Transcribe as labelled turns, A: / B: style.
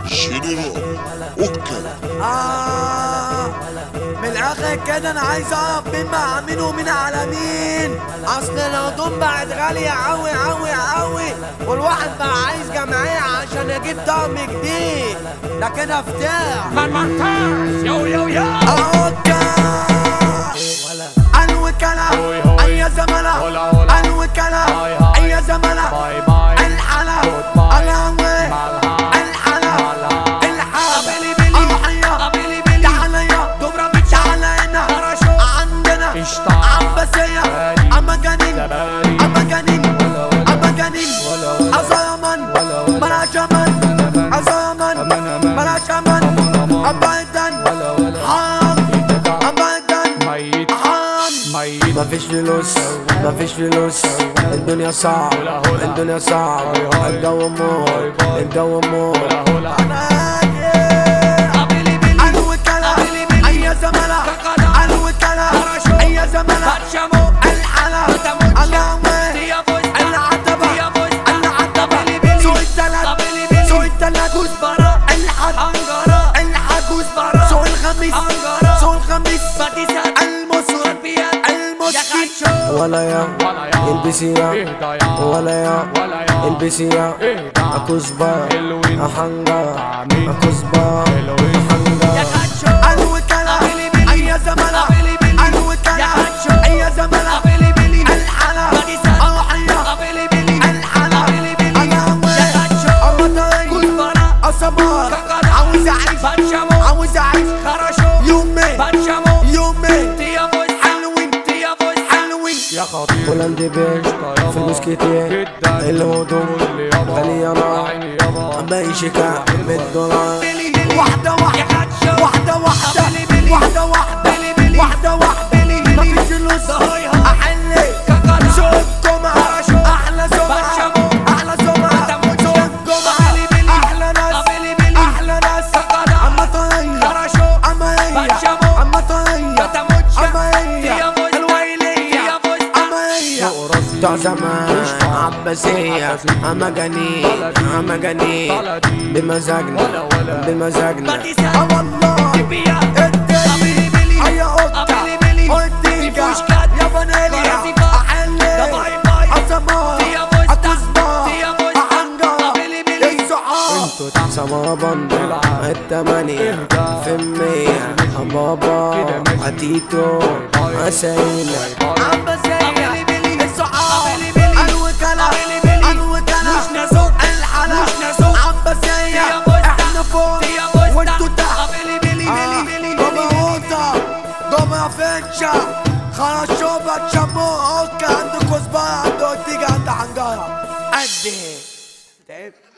A: جنرال اوكا.
B: من الاخر كده انا عايز اعرف مين مع مين ومين على مين. اصل الهدوم بقت غالية اوي اوي اوي، والواحد بقى عايز جمعية عشان يجيب طقم جديد. ده كده افتاح
C: ممتاز. يو يو يو
B: اوكا. الوكالة اي زملاء، الوكالة اي زملاء، الحلا الهوي الحلا الحلا تعاليا دوبرافيتش تعالى هنا عندنا عباسية أمجانين أمجانين أمجانين أزامن ملاش أمن أزامن ملاش أمن أبدا حام أبدا حام. مفيش فلوس مفيش فلوس، الدنيا صعب الدنيا صعب، الجو مور الجو مور. الوكالة أي زملاء، الوكالة أي زملاء، الحلا الهوي العتبة العتبة سوق التلات سوق التلات الحد الحد سوق الخميس سوق الخميس المصر المسكي. ولا يا البسي يا ولا يا البسي يا أكوزبا أحنجا أكوزبا أحنجا. الوكالة أي زملاء، الوكالة أي زملاء، الحلا الحية الحلا الهوي الصبار. عاوز أعيش عاوز أعيش يومي يومي هولندي بيش فلوس كتير، الهدوم غالية نار بعيشك بالدولار. واحدة واحدة واحدة واحدة واحدة واحدة واحدة واحدة مفيش فلوس أحلي سوق الجمعة أحلى سمعة أحلى سمعة سوق الجمعة أحلى ناس أحلى ناس. أما طرية أما هي أما طرية أما هي بتوع زمان عباسية أمجانين أمجانين بمزاجنا بمزاجنا. والله الدنيا أي قطة والديكا يا فانيليا أحلي أصمار أكوزبا أحنجا الزعار. انتو سما بندر التمانية في المية بابا عتيتو عسيلة عباسية الوكالة الوكالة الحلا عباسية احنا فوق وانتو تحت. دوبا هوتا دوبا فيتشا خرشوبة شامو اوكا عندكوا صباع عندو تيجي عند حنجرة قدي